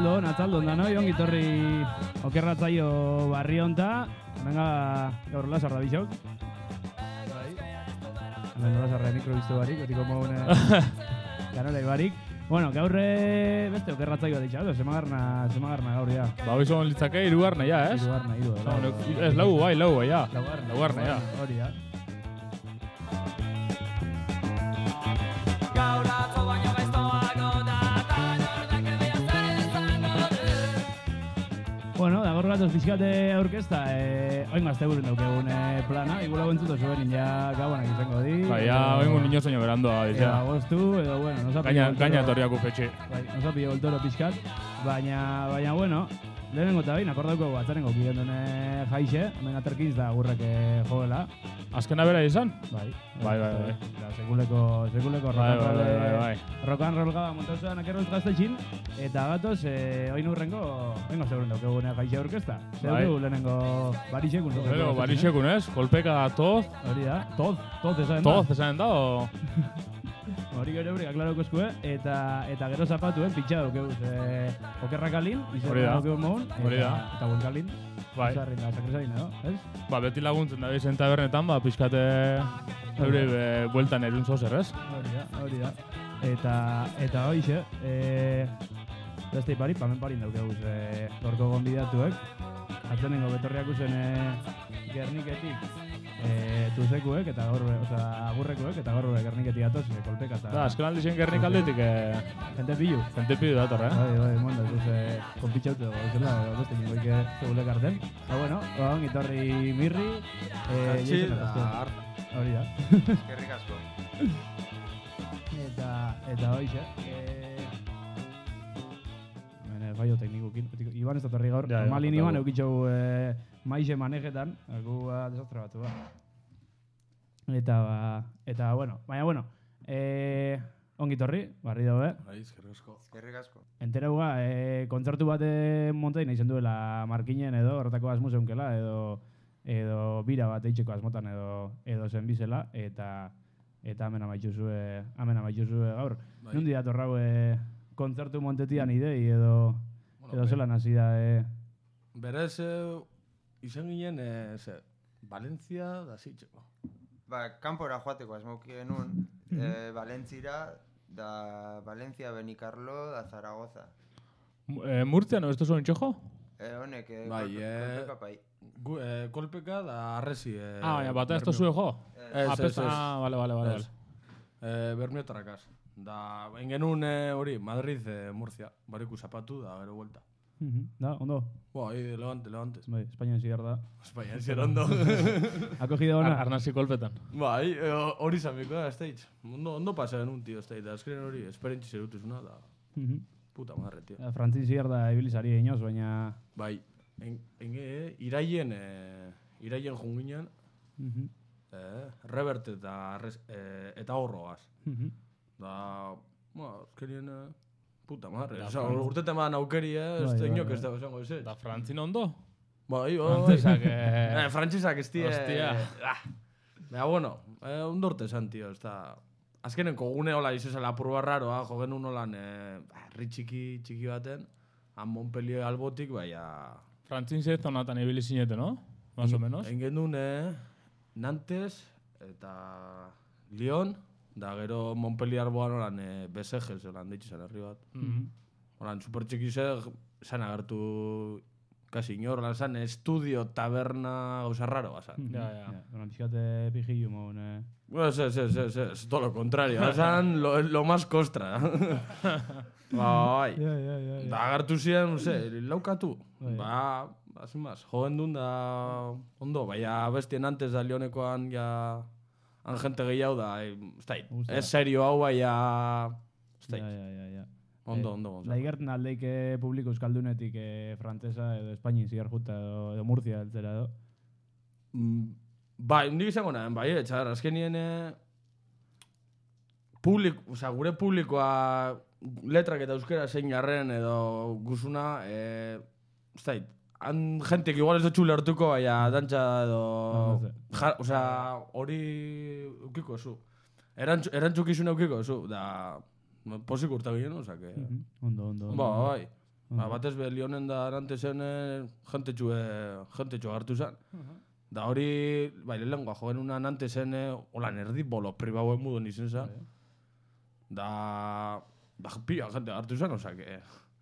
Atzaldon da, noi, ongitorri okerratzaio barri honta. Venga, gaur lasarra bisok. Hemen lasarra mikrobiztu barik, betiko mogune kanolei barik. Bueno, gaur beste okerratzaioa ditxatu, semagarna gaur, ja. Ba, hoy son litzake, irugarna, ja, ez? Irugarna, Ez lau, ja. Laugarna, ja. Hori, ja. Bueno, da gaur gatoz pixkate aurkezta, oin mazte burun daukegun plana, igual entzuto zuen ja gabonak izango di. Ba, ja, oingo niño soño berandoa, ja. Agostu, edo, bueno, gaina etorriako fetxe. Nos ha pillado el toro pixkat, baina, bueno, lehenengo eta bain, akordauko batzarengo kidendun jaixe, hemen aterkiz da gurrek joela. Azkena bera izan? Bai. Da, sekuleko rock and roll gaba montazuan akerroz gaztetxin, eta gatoz, oin urrengo zeuren daukegune jaixe aurkezta. Zeudegu lehenengo barixekun. Lehenengo barixekun, ez? Kolpeka toz. Hori da, toz esanen da. Toz esanen da, o... Hori gero eurik aklarauko eskue, eta gero zapatuen pitxa daukeguz okerrakalin, izan daukegu mogun, eta buenkalin. Bai. Zarrin da, sakresarin edo, ez? Ba, beti laguntzen da bizen tabernetan, ba, pixkate eure bueltan erun zozer, ez? Hori da. Eta hoixe, beste ipari, pamen parin daukeguz gorko gonbidatuek. Atzenengo betorriak uzen Gerniketik tuzekuek eta agurrekuek eta gaur Gerniketik atoz kolpeka eta... Da, azken aldi zen Gernik aldetik... Jente pilu. Dator, Bai, mondo, konpitxautu dago, zela, beste ningoike zegulek arten. Bueno, ongitorri mirri... Katxil, har. Hori da. Eskerrik asko. Eta hoixe, fallo teknikukin. Iban ez datorri gaur. Malin Iban eukitxau maixe manejetan. Gu desastre batu, ba. Eta, bueno. Baina, bueno. Ongitorri, barri daue. Bai, eskerrik asko. Enterauga, kontzertu bat montai nahi zenduela markinen edo, horretako asmo zeunkela, edo bira bat eitxeko asmotan edo zenbizela, eta hemen amaitxuzue gaur. Nundi datorrau kontzertu montetian idei edo zelan hasi da. Berez, izan ginen, Valentzia da zitxeko. Ba, kanpora joateko asmauki genuen, Valentzira, da Valencia, Benicarlo, da Zaragoza. Murtzia, no, esto zuen txojo? Honek, kolpeka pai. Kolpeka da arrezi. Baina, bata esto zuen jo? Ez. Vale. Bermiotarrakaz. Da, engenun hori, Madrid, Murcia, bariku zapatu da, gero vuelta. Da, ondo? Bai, levantes. Bai, Espainian zigar da. Espainian zigar ondo. Acogido ona? Arnasi kolpetan. Bai, hori zamiko da, stage. Ondo pasa genuen, tío, stage. Da, eskren hori, esperentzi zerutuzuna, da. Puta madre, tío. Frantzin zigar da ebilizari inoz, baina... Bai, iraien junginan, Rebert eta horrogaz. Da, azkerien, puta madre. Urtete eman aukeri, ez da inok ez dago zango ez. Da, Frantzin ondo? Bai, Frantzisak ez die... Hostia. Baina, bueno, ondorte esan, tío, ez da... Azkenenko gune hola izazela apurba raroa, jo genuen holan herri txiki baten, han Montpellier albotik, baina... Frantzin zez zonatan ibili zinete, no? Más o menos. Engen duen Nantes eta Lyon, da gero Montpellier boan holan Beseges, holan deitzu zen herri bat. Holan super txiki zen agertu kasi inor, holan zen estudio, taberna, gauza raro bazan. Ja. Holan pixkate pijillu maun. Es todo lo contrario, zen lo más kostra. Bai. Da agertu ziren, no sé, laukatu. Ba, hazin baz, joven duen da ondo, baina bestien antes da Lyonekoan ja... Han gente gehiago da, ez serio hau, baina... Ja. Ondo. Laigerten aldeik publiko euskaldunetik frantzesa edo Espainin zigar juta edo Murcia eltzera edo? Bai, nik izango nahen, bai, etxar, azkenien... Gure publikoa letrak eta euskera zein jarren edo guzuna, han jentek igual ez dutxu lertuko, baina dantza edo... hori ukiko zu. Erantzukizun ukiko zu, da... Posik urta ginen, osake... Ondo. Bai. Batez be, Lionen da Nantezen jentetxu hartu zen. Da hori, bai, lehenkoa joen una Nantezen, holan erdi bolo pribauen mudun izen zen. Da, pila gente hartu zen, osake,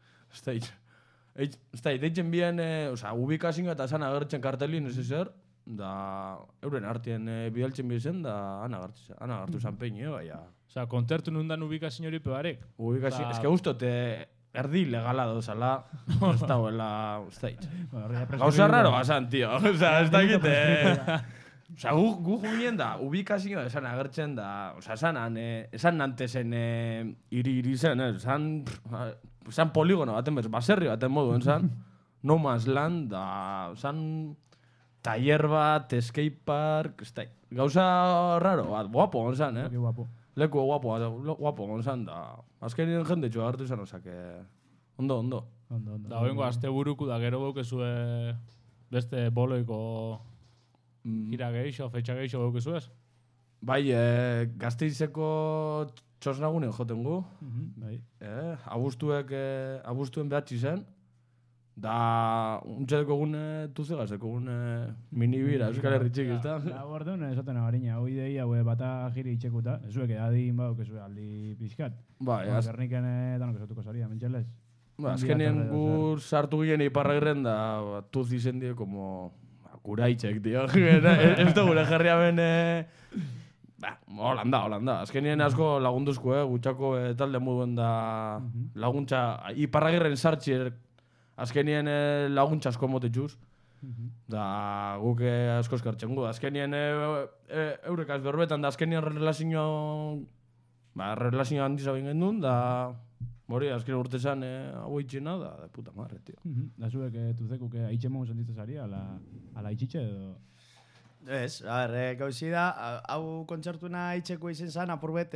ez da, deitzen bien, ubikazioa eta zan agertzen kartelin, ez ezer, da, euren artien bidaltzen bizen, da, han agertu zen peine, baina. Osa, kontertu nundan ubikazio hori pebarek. Ubikazio, ez que guztote, erdi legala dozala, ez da huela, ez da, gauza raro bazan, tio, ez da egite. Osa, gu ginen da, ubikazioa esan agertzen da, osa, esan Nantezen iri zen, esan poligono baten bez, baserri baten moduen zen, no más land, da, esan taller bat, skate park, ez da, gauza raro bat, guapo gonzan, Leku guapo gonzan, da, azkenien jendetxu agertu zen, osake, ondo. Da, hoengo, azte buruku da gero baukezue beste boloiko gira geixo, fetxa geixo baukezuez? Bai, Gasteizeko txosnagunen joten gu. Abuztuen behatzi zen. Da, untxedeko gune tuzegazeko gune minibira, Euskal Herri txik, ezta? Da, bordeun, esaten agarina, hoi dei, hau bata jiri itxekuta, ezuek edadin bau, kezue aldi pixkat. Bai, Gerniken danok esatuko zaria, mentxelez. Azkenien gu sartu ginen Iparragirren da, tuz izen die, como, kuraitzek, tio. Ez da gure jarria ben, Holanda. Azkenien asko lagunduzko, gutxako talde moduen da laguntza, Iparragirren sartxier, azkenien laguntza asko motetxuz. Da guk asko eskartzen gu. Azkenien eurekaz berbetan da azkenien relazioa handiza bingen duen, da hori azken urte zan hau itxena, da puta marre, tio. Da zuek tuzekuk haitxe mogu sentitzen zari, ala itxitxe edo? Ez, gauzi da, hau kontzertuna haitxeko izen zan, apurbet,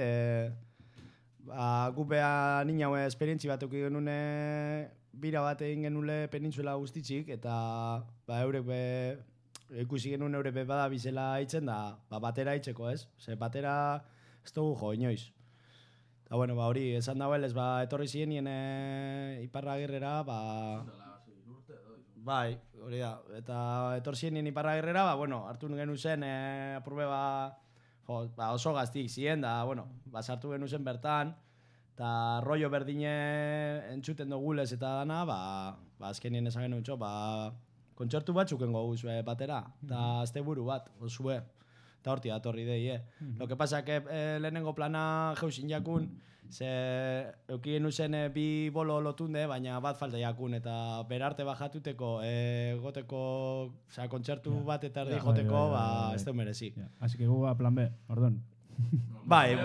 gupea nina esperientzi bat euki genune bira bat egin genule penintzula guztitzik, eta eurek ikusi genuen eurek bada bizela haitzen da, batera haitzeko, ez? Ze batera ez dugu jo, inoiz. Eta bueno, hori, esan dagoelez, etorri zirenien Iparragirrera, bai, hori da, eta etorri zirenien Iparragirrera, hartu genuen zen, apurbe oso gaztik ziren, da, sartu genuen zen bertan, eta rollo berdine entzuten dugulez eta dana, azkenien esan genuen txo, kontzertu batzuken gogu zue batera, eta azte buru bat, osue, eta horti datorri dei, Lo que pasa que lehenengo plana jeusin jakun, ze eukien uzen bi bolo lotunde, baina bat falta jakun, eta berarte bajatuteko, goteko, kontzertu bat eta erdi joteko, ez du merezi. Así que gu plan B, ordon. Bai.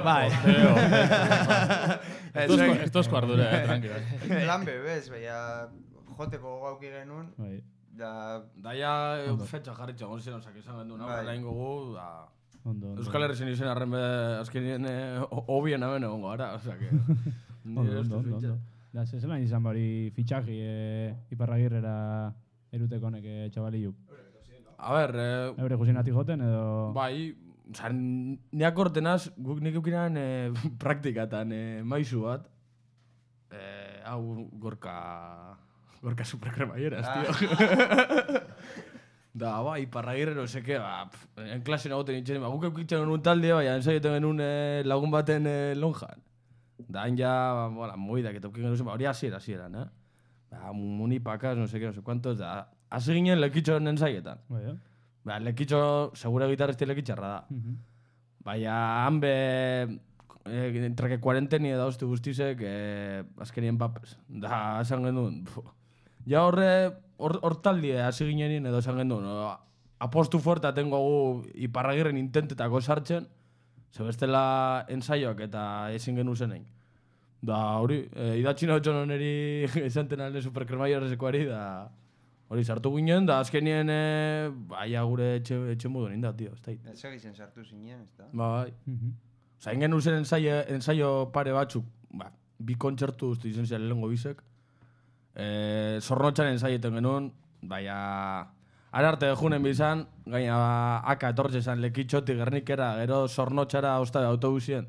Estozko ardure, tranquilo. Plan B, bez, baina joteko gauki genuen. Da ja fetxa jarritxa gontzen, osak izan genuen, lain gogu, da... Euskal Herri zen izen arren azkenien hobien hemen egongo gara, osake... Ondo. Da, zelan izan bari fitxaji Iparragirrera eruteko honek txabaliuk? A ber... Eure guzinatik joten edo... Bai, niak ortenaz, guk nik eukinan praktikatan maizu bat. Hau gorka superkremaieraz, tio. Da, Iparragirre, no seke, en klase nagoten itxen, guk eukitzen genuen talde, baina ensaieten genuen lagun baten lonjan. Da, hain ja, moidak eta eukin genuen, hori hasieran, munipakaz, no seke, no sé cuantos, da, hasi ginen lekitxoren ensaietan. Lekitxo, segura gitarresti lekitxarra da. Baina, han be, entre que cuarenteni edauzti guztizek, azkenien papes. Da, esan genuen, ja hor taldie hasi ginenin edo esan genuen, apostu fuerte atengo gu Iparragirren intentetako sartzen, zebestela ensaioak eta ezin genuen zenein. Da, hori, idatxina hotxon honeri esanten alde superkremaiorezekoari, da, hori sartu ginen, da azkenien, gure etxe modu ninda, tio, ez da. Ez egizen sartu zinen, ez da? Bai. Zain genuen zen ensaio pare batzuk, bi kontzertu uste izen ziren lehengo bizek. Zornotxan ensaieten genuen, baina ararte junen bizan, gaina aka etortze zan lekitxotik Gernikera, gero Zornotxara ostabe autobusien,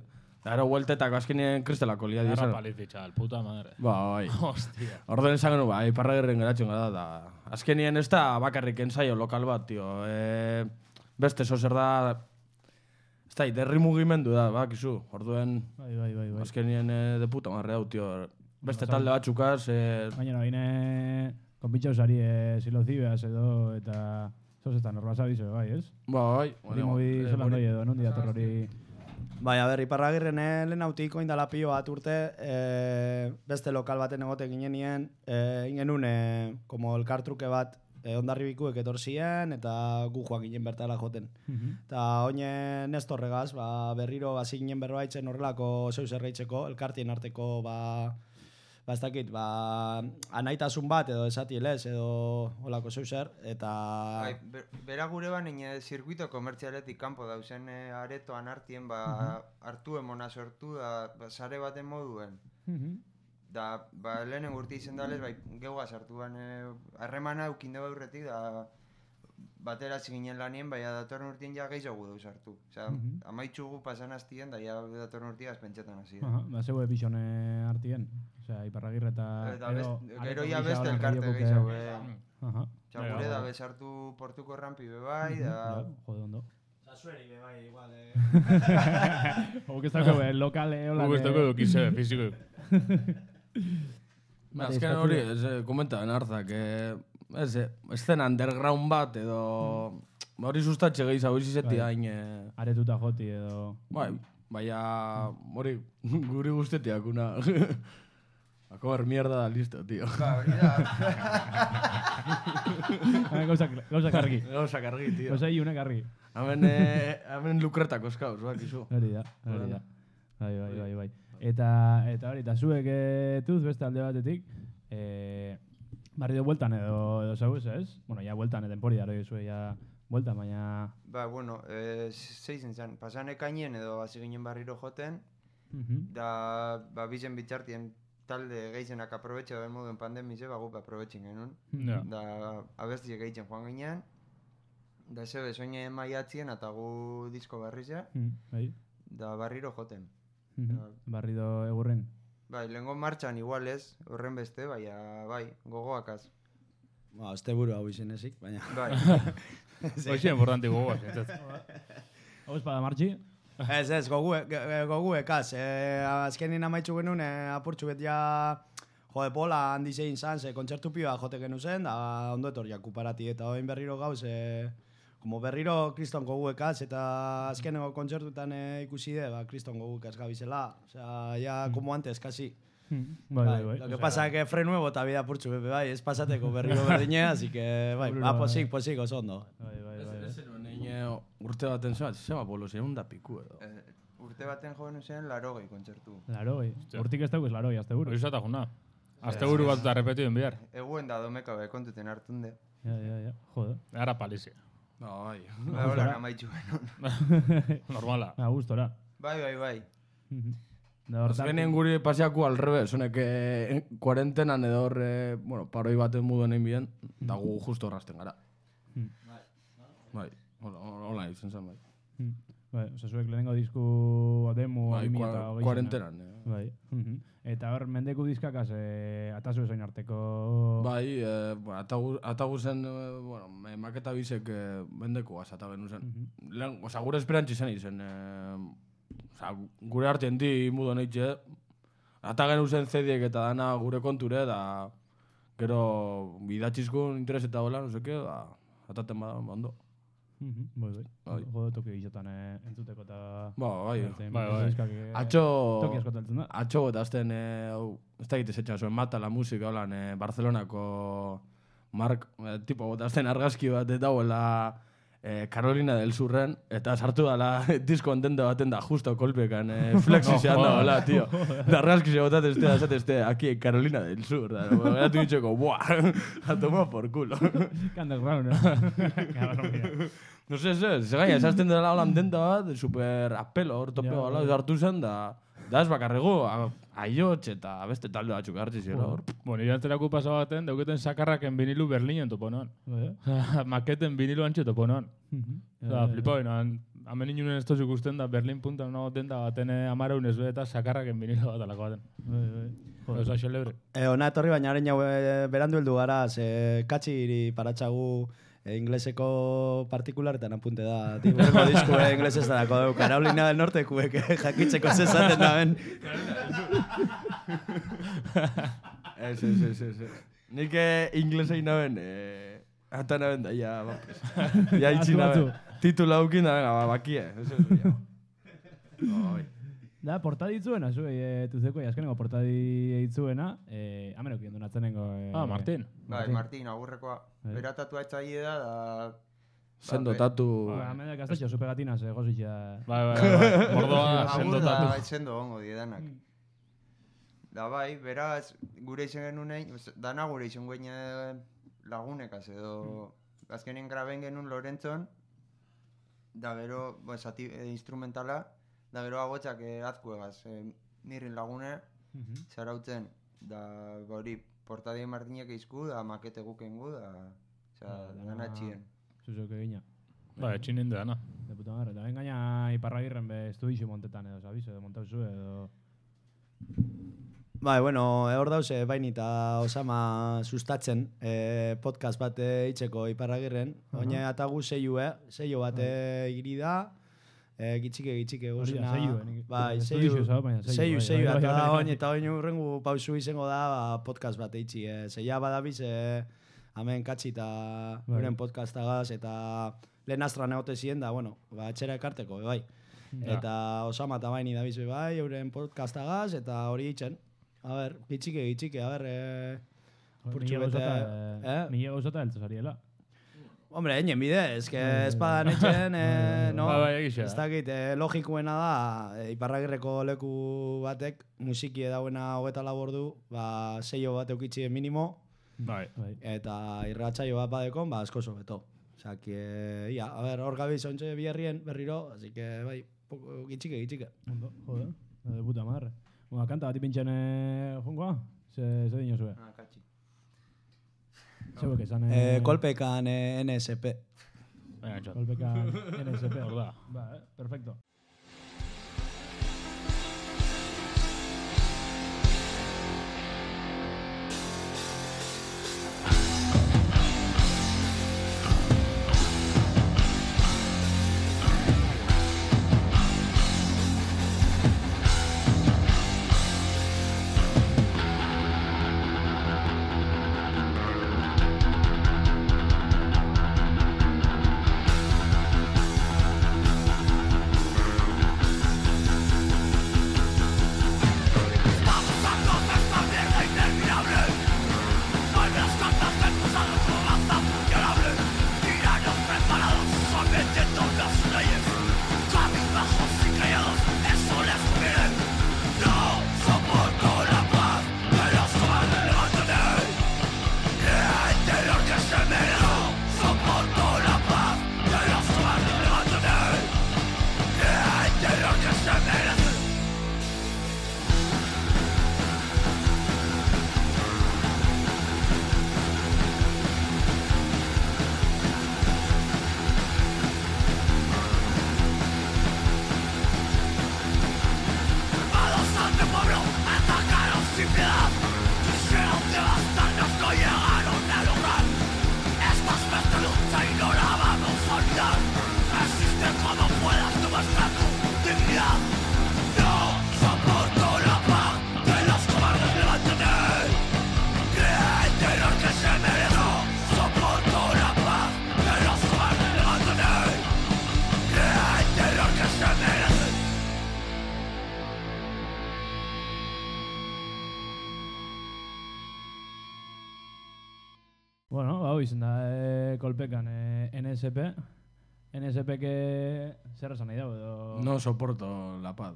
Ero hueltetako azkenien kristelako lia Erra dizan. palizi, txal, puta madre. Bai. Hostia. Orduen esan genuen, bai, Iparragirren geratzen gara da. Azkenien ez da bakarrik ensaio lokal bat, tio. Beste zer da... Ez da, derri mugimendu da, bakizu. Orduen, Bai. azkenien de puta marre hau, tio. Beste talde batzukaz... Baina baina konpitxau sari silozibeaz edo eta zozetan horbasa bizo, bai, ez? Bai. Mobi zelan doi edo, non diator hori... Bai, a ber, Iparragirren lehen autiko indala pilo bat urte, beste lokal baten egote ginenien, ingenun, como elkartruke bat, Hondarribikuek etorzien, eta gu joak ginen bertara joten. Eta oine Nestorregaz, berriro hasi ginen berbaitzen horrelako zeu zerreitzeko, elkartien arteko, ez dakit, anaitasun bat edo esatielez edo olako zeu zer, eta... Bai, bera gure baina zirkuito komertzialetik kanpo dauzen aretoan hartien, hartu emona sortu da sare baten moduen. Da, lehenen urte izen dalez, geugaz hartu harremana eukin dugu aurretik, da batera ziginen lanien, datorren urtien ja gehiago dauz hartu. Osea, amaitxugu pasan hastien, da ja datorren urtiaz pentsetan hasi. Zeu epizone hartien, osea, Iparragirre eta... Gero ja beste elkarte gehiago. Osea, gure da bezartu portuko rampi bebai, da... Jode ondo. Zueri bebai, igual, Huk ez dago, lokale, hola... Huk ez dago dukize, fiziko. Azken hori, komentaben hartzak, eszena underground bat edo... Hori sustatxe gehiz hau izizeti hain... Aretuta joti edo... Baina, hori guri guztetiak una... Ako mierda da listo, tío. Hori da. Gauza kargi. Gauza kargi, tío. Gauza iunek kargi. Hemen lukretako eskauz, bakizu. Hori da. Bai. Eta hori, eta zuek tuz beste alde batetik, barri de bueltan edo zau ez? Bueno, ya bueltan, tempori da, zue ya bueltan, baina... Bueno, zeizen zen, pasan ekainien edo hasi ginen barriro joten, da, bizen bitxartien talde gehizenak aprobetxe den moduen pandemize, guk aprobetxen genuen. Da, abestiek gehitzen joan ginean, da zebe soine maiatzien eta gu disko barrizea, da barriro joten. Barrido egurren. Bai, lehenko martxan igual ez, horren beste, bai, gogoakaz. Azte buru hau izen ezik, baina... Bai. Hoxe importanti gogoak. Hau espada martxi? Ez, goguekaz. Azkenin amaitzu genuen, apurtxu bet ja... Jode, pola handi zein zan, kontzertu pioa jote genu zen, da ondo etorriak kuparati, eta hoin berriro gauz, como berriro kriston goguekaz, eta azkenengo kontzertutan ikusi de, kriston goguekaz gabizela, osea, ya como antes, kasi. Bai. Lo que pasa que fre nuevo eta bida purtsu, bai, ez pasateko berriro berdine, así que, bai, posik, oso ondo. Bai. Urte baten zeba bolo zeun da piku edo. Urte baten joven zen 80 kontzertu. 80? Urtik ez dago ez 80, azte buru. Hori zata juna. Azte buru bat eta repetiduen bihar. Eguen da domeka kontuten hartunde. Ja, jode. Ara palizia. Bai. Hola, amaitxu genuen. Normala. Gustora. Bai. Azkenien guri paseaku al revés, honek kuarentenan edo horre, paroi baten mudu nahi bien, da gu justo horrazten gara. Bai, hola izan zen, bai. Bai, zuek lehenengo disku demo... Bai, kuarentenan. Bai. Eta hor, mendeku diskakaz, atazu ezoin arteko... Bai, atagu zen, maketa bizek mendeku gazata genu zen. Osa, gure esperantzi zen izen. Gure artien di mudo neitxe. Ata genu zen zediek eta dana gure konture, da... Gero, bidatxizkun interes eta hola, no seke, da... Ataten bada, ondo. Bai. Jode toki gizotan entzuteko eta... Bai. Atxo... Toki asko taltzen da. Atxo eta azten, ez da egite zetxan zuen, Mata la Musika, holan, Barcelonako Mark, tipo, eta azten argazki bat dauela Carolina del Surren, eta sartu dala disko entende baten da, justo kolpekan, flexisean da, hola, tío. Da argazki se botat este, aquí, Carolina del Sur, da, era tu dicho, buah, a tomar por culo. Underground, No sé, se gaina, esazten dela holan denta bat, super apelo, hor topeo gala, hartu zen, da ez bakarrego, aiotx eta beste talde batzuk hartzi zira hor. Bueno, irantzerako pasa baten, dauketen sakarraken vinilu Berlinen topo noan. Maketen vinilu antxe topo noan. Flipa bainan, Hemen inunen ez tozu ikusten da, Berlin punta no denda baten amareun ez eta sakarraken vinilo bat alako baten. Osa xelebre. Ona etorri baina haren jau berandu heldu gara, ze katxiri paratxagu ingleseko partikularretan apunte da. Tiburreko disku inglesez darako dugu. Carolina del Norte kuek jakitzeko zezaten da ben. Ez. Nik inglesei naben, ata naben da, ja, ja itxi naben. Titula aukin da, venga, bakie. Da, portadi itzuena, tuzeko, azkenengo portadi itzuena, amenok jendu natzenengo... Martin. Bai, Martin, agurrekoa. Beratatu haitzaile da... Sendo tatu... Amenak aztetxo, supegatinaz, gozitxa... Bai, mordoa sendo tatu. Agur da, sendo ongo diedanak. Da bai, beraz, gure izan genuen, dana gure izan guen lagunekaz edo... Azkenien graben genuen Lorentzon, da gero, zati instrumentala, da gero agotxak azkuegaz, nirin lagune, zarautzen, da hori portadien Martinek izku, da makete gukengu, da gana txien. Zuzok egina. Ba, etxinen dena. De puta madre, eta gaina Iparragirren be estudixo montetan edo, sabiz, edo montauzu edo... Bai, bueno, hor dauz, bain eta Osama sustatzen podcast bat itxeko Iparragirren. Oina atagu seio bat iri da, gitxike guzena. Bai, seio, eta oin urrengu pausu izango da podcast bat itxi. Zeia badabiz, hemen katxi eta uren podcastagaz, eta lehen astran egote ziren da, bueno, etxera ekarteko, bai. Eta Osama eta baini dabiz, bai, euren podcastagaz, eta hori itxen. A ber, gitxike, a ber... Mila gauzota eltzazariela. Hombre, egin bide, espadan etxen, no? Ez dakit, logikoena da, Iparragirreko leku batek, musiki edauena 24 ordu, seio bat eukitxien minimo, eta irratsaio bat badekon, asko sobeto. Osak, ia, a ber, hor gabiz ontxe biherrien berriro, así que, bai, gitxike. Ondo, jode, de puta madre. Una kanta bat ipintzen jongoa? Ze dino zue? Katxi. Zeuek esan... Kolpekan NSP. Kolpekan NSP, hor da. Ba, perfecto. Bueno, hau izan da, kolpekan NSP. NSP que zer esan nahi dago edo... No soporto la paz.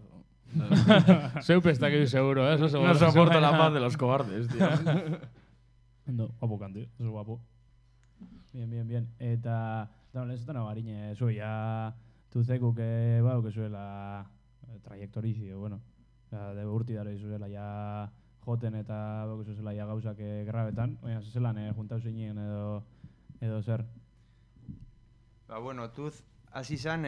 Zeupe ez dakit seguro, ¿eh? No soporto la paz de los cobardes, tío. No, guapo kanti, eso es guapo. Bien. Eta, lehen ez dena barine, zuia, tuzeku que, bau, que zuela trajektorixi, bueno, de urti dara izuela ja joten eta bau, que zuela ja gauzak grabetan, oina, zelan juntau zinen edo zer. Ba, bueno, tuz hasi zen,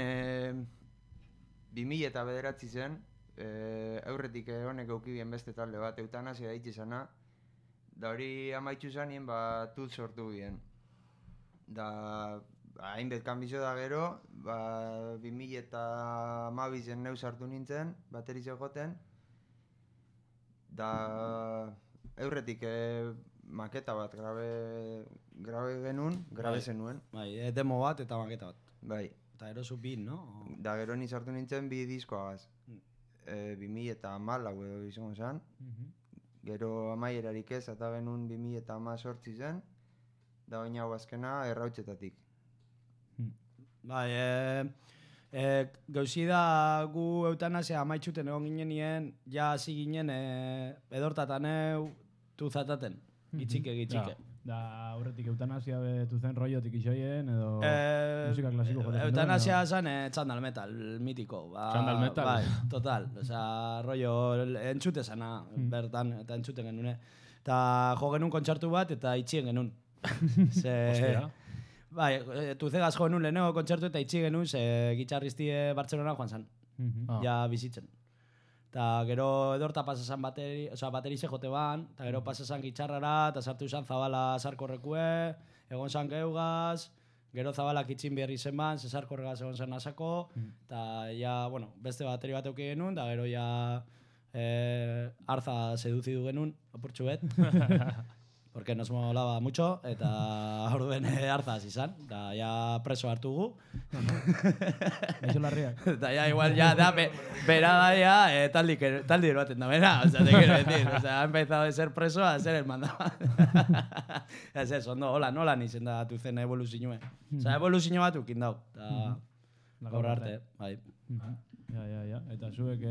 2009 zen, aurretik honek eukibien beste talde bat, eutanasia daitxe zana, da hori amaitxu zanien, tut sortu bien. Da, hainbet kanbizo da gero, 2012 neuz hartu nintzen, bateriz egoten, da aurretik maketa bat grabe genuen, grabe zenuen. Bai, demo bat eta maketa bat. Bai. Eta erosu bin, no? Da gero niz hartu nintzen 2 diskoagaz. 2014 edo izango zen. Gero amaierarik ez, eta genuen 2018 zen. Da baina hau azkena errautxetatik. Bai, gauzi da gu eutanasia amaitxuten egon ginenien, ja hasi ginen edortatan tuzataten, gitxike. Da aurretik eutanasia betu zen rollotik isoien edo musika klasiko jotzen duen. Eutanasia zen txandal metal, mitiko. Txandal metal? Bai, total. Osa, rollo entzute zana bertan, eta entzuten genuen. Eta jo genuen kontzertu bat eta itxien genuen. Ostia. Bai, tuzegaz jo genuen lehenengo kontzertu eta itxi genuen, ze gitxarriztie Bartzelona joan zen. Ja bizitzen. Eta gero edorta pasazan baterize jote ban, eta gero pasazan gitxarrara, eta sartu izan Zabala sarkorrekue, egon zan geugaz, gero Zabalak itxin berri zen ban, sarkorregaz egon zan nasako, eta ja, bueno, beste bateri bat euki genuen, eta gero ja arza seduzidu genuen, apurtxu bet. Porque nos molaba mucho, eta orduen arzaz izan, eta ja preso hartugu. Eso larriak. Eta ja igual, ja, da, bera da ya, taldi eroaten da, bera, o sea, te quiero decir, o sea, ha empezado de ser preso a ser el mandado. Ez ez, ondo, hola nizen da tuzen evoluzioe. O sea, evoluzio bat ukin dau, eta gaur arte, bai. Ja, eta zuek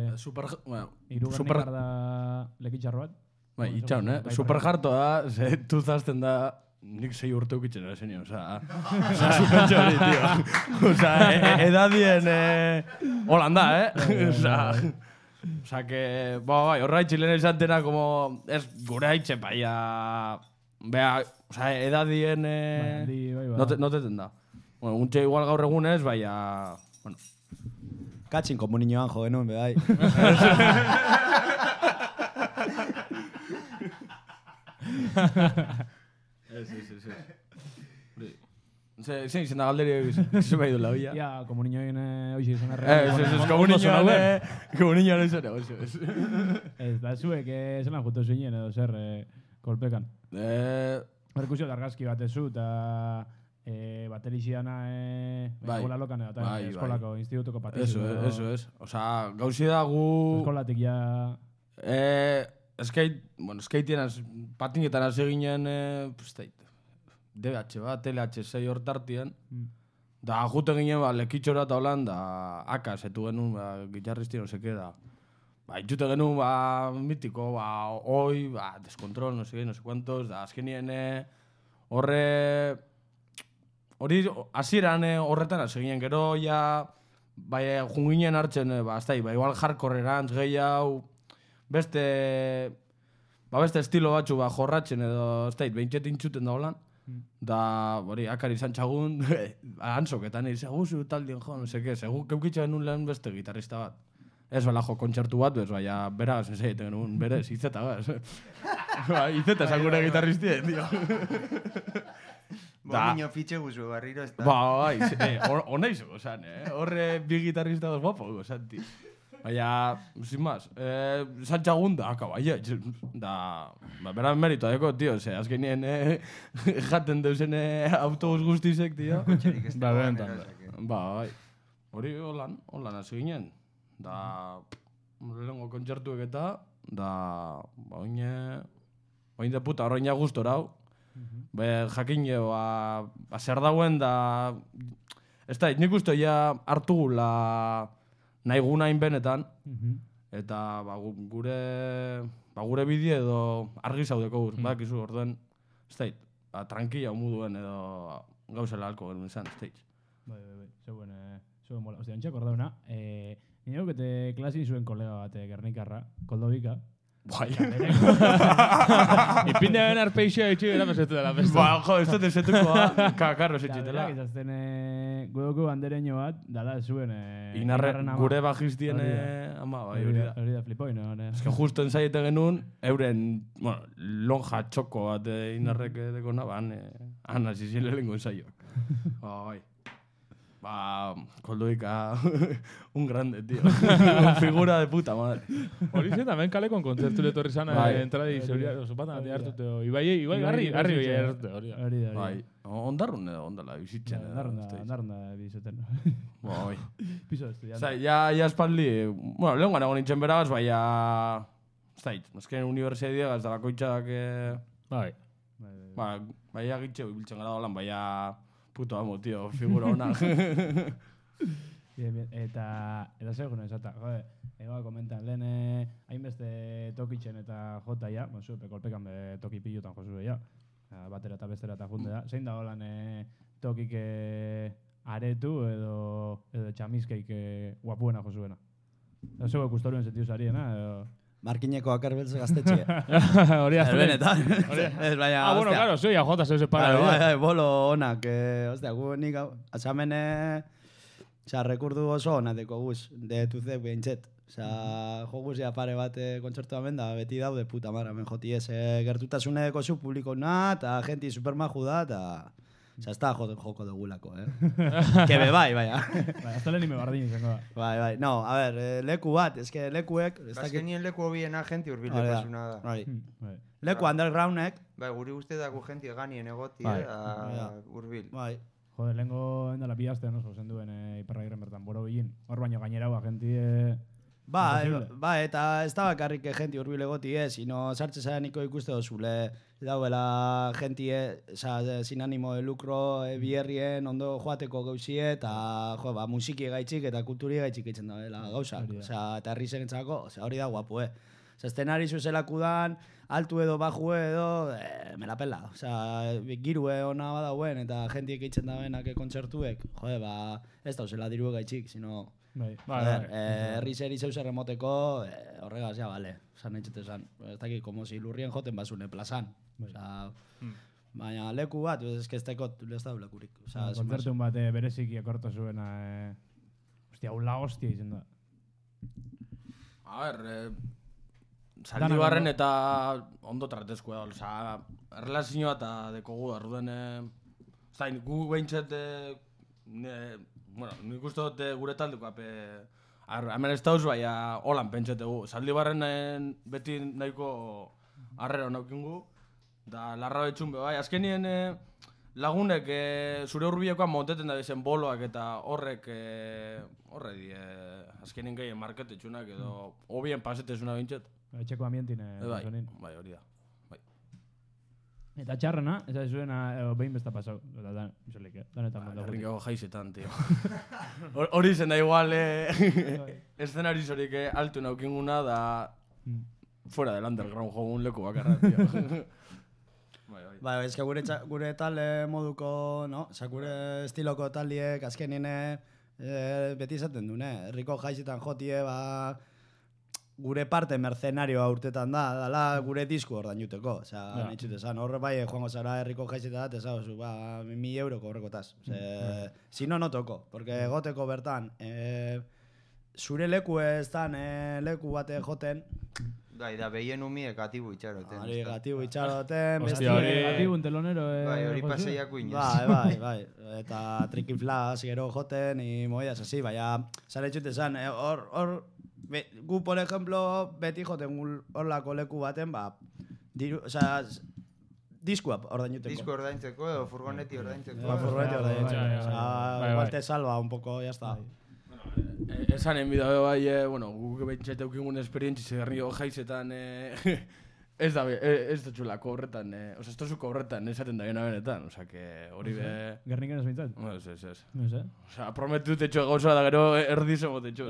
Super da lekitxarro bat? Bai, itxaun, super jarto da, ze tuzazten da, nik 6 urte ukitzen ere zenio, suspentsio hori, tío. Edadien, Holanda, que, bai, horra itxilena izantena, como, ez gure haitxe, baina, bea, edadien, no teten da. Bueno, untxe igual gaur egunez, baina, bueno. Katxin komuninoan jo genuen, bai. Zein izan da galderi egiz, bai du lau, ja. Ja, komuninoen hoxe izan komuninoen izan negozio. Ez da, zuek zelan juto zinen edo zer kolpekan. Perkusio dargazki bat ezu, eta baterixiana egola lokan edo, eta eskolako institutuko patizu. Eso es. Osa, gauzi da gu... Eskolatik ja... Skatean, patinetan hasi ginen, DBH bat, LH6 hortartien. Da, jute ginen, lekitxora eta holan, da, aka, zetu genuen, gitarristi no seke da. Itxute genuen, mitiko, oi, deskontrol, no sé cuantos, da, azkenien, hori, hasieran horretan hasi ginen, gero, ja, junginen hartzen, igual hardcore-erantz gehiago, beste estilo batzu jorratzen edo, behintzet intxuten da holan. Da, hori, akari izan txagun, antzoketan, guzu taldien jo, no seke, segu keukitzen genuen lehen beste gitarrista bat. Ez bala jo kontzertu bat, baina bera gazen zeiten genuen, bere, izeta, izeta esan gure gitarristien, dio. Niño fitxe guzu, barriro ez da. Hona izuko zan, horre bi gitarrista dos guapo, zan, ti. Baina, sin más, zantxagun da, akabaia, da, bera merito deko, tio, azkenien jaten deusen autobus guztizek, tio. Hori holan hasi ginen, da, lehenko kontzertuek eta, da, oin de puta, horrein ja gustorau, jakin zer dauen, da, ez da, nik uste ja hartugula, nahi gunain benetan, eta gure bidie edo argi zaudeko guz, bakizu orduen, ez da, tranquila muduen edo gauzela alko genuen izan, ez da. Bai, zeuen mola. Ostia, antxak ordauna, nire gukete klasi zuen kolega bat, Gernikarra, Koldobika, Bai. Ipindean arpeixoa etxu gara pesetu dela beste. Ba, jo, ez dut esetuko kakarro esitxetela. Izazten gudoko bandereño bat, dala zuen... Inarren gure bajistien ama, bai, hori da. Hori da flipoi, no? Ez que justo ensaiete genuen, euren, bueno, lonja txoko bat inarrek dekona, ban, hasi zile lengo ensaioak. Bai. Ba, Koldoika, un grande, tío. Figura de puta madre. Hori zen, hemen kalekon kontzertu letorri zan, entradi zeuria, oso patan ati hartute. Ibai garri hartute, hori da. Bai, ondarrun edo, ondala, bizitzen. Ondarrun da bizuten. Bai. Piso de estudiante. Osa, ya espaldi, bueno, lehen gana nintzen beragaz, baina... Zait, azken universidad diagaz, da bakoitzak... Bai. Baina gitxe biltzen gara dolan, baina... Puto amo, tío, figura ona. Bien. Eta segun esata, jode, ego komentan, lehen hainbeste tokitzen eta jota ja, mozu, pekolpekan be toki pilotan josu ja. Batera eta bestera eta junde da. Zein da holan tokik aretu edo txamizkeik guapuena josuena? Zego kustorioen sentiu zariena, edo... Markineko akarbeltze gaztetxe. Hori azte. Benetan. Bueno, claro, soy a jota, se para. Bai, bolo onak. Ostia, gu nik atxamene... Osa, rekurdu oso onateko guz, de tuzek behintzet. Osa, jo guzia pare bat kontzertu hemen da, beti daude puta marra, men joti ez. Gertutasuneko zu publiko na, eta genti supermaju da, eta... Osa, ez da joko dugulako, Kebe bai. Ez da lehen ime bardin izango da. Bai. No, a ver, leku bat, eske lekuek... Azkenien leku hobiena jenti urbil lepasuna da. Bai. Leku undergroundek... Bai, guri uste dago jenti ganien egoti, urbil. Bai. Jode, lehenko endala bi astean oso zenduen Iparragirren bertan, boro bilin. Hor baino gainera genti... Ba, eta ez da bakarrik jenti urbil egoti sino sartze zareniko ikuste dozule. Dauela jenti, sin ánimo de lucro, bierrien, ondo joateko gauzie, eta musiki gaitxik eta kulturi gaitxik itzen da gauzak. Eta herri zerentzako, hori da guapo, Estenari zuzelakudan, altu edo, baju edo, me la pela. Girue ona badauen eta jentiek itzen da benak kontzertuek, ez dauzela dirue gaitxik, sino... Herri zeri zeuzer emoteko, horregaz, bale. Zan etxetezan. Ez dakit, como si lurrien joten basune plazan. Baina leku bat, ez tekot, ez da lekurik. Kontzertun bat bereziki akorto zuena, ula hostia izen da. A ber, Zaldibarren eta ondo tratezko da. Erlazioa eta dekogu arruden... Zain, gu behintzet... Bueno, nik uste dut gure taldeko hemen ez dauz, baina holan pentsetegu. Zaldibarren beti nahiko harrera naukingu, da larra betxun be bai. Azkenien lagunek zure urbiekoan monteten da bizen boloak eta horrek azkenien gehien marketetxunak edo hobien pasetezuna bintxet. Etxeko ambientin. Bai, hori da. Eta txarrena, ez da zuena behin besta pasau. Danetan mandago. Ringago jaizetan, tío. Hori zen da igual escenariz horik altu naukinguna da fuera del underground jogun leku bakarra, tío. Bai, ez que gure talde moduko, no? Gure estiloko taldiek azkenien beti izaten dune. Herriko jaizetan jotie, gure parte mercenarioa urtetan dala gure disku ordainuteko. Nitxute esan, horre bai, joango zara herriko jaizetat, ez hau, 1.000 euroko horrekotaz. Si no toko, porque goteko bertan, zure leku ez dan leku bate joten, Da behien umie gatibu itxaroten. Hori gatibu itxaroten, gatibu un telonero. Bai, hori paseiako inez. Bai. Eta trikiflas gero joten, y movidas así, baina, zara etxute esan, hor, gu, por ejemplo, beti joten horlako leku baten, diskua ordainuteko. Disku ordaintzeko edo furgoneti ordaintzeko. Furgoneti ordaintzeko. Igual te salva un poco, ya está. Esan enbida bai, guk behintxete eukingun esperientzi zegarrio jaizetan ez da txulako horretan, ez tozuko horretan esaten da gena benetan, hori be... Gerniken ez bintzat? Ez. Prometut etxo gauza da gero erdiz egot etxo,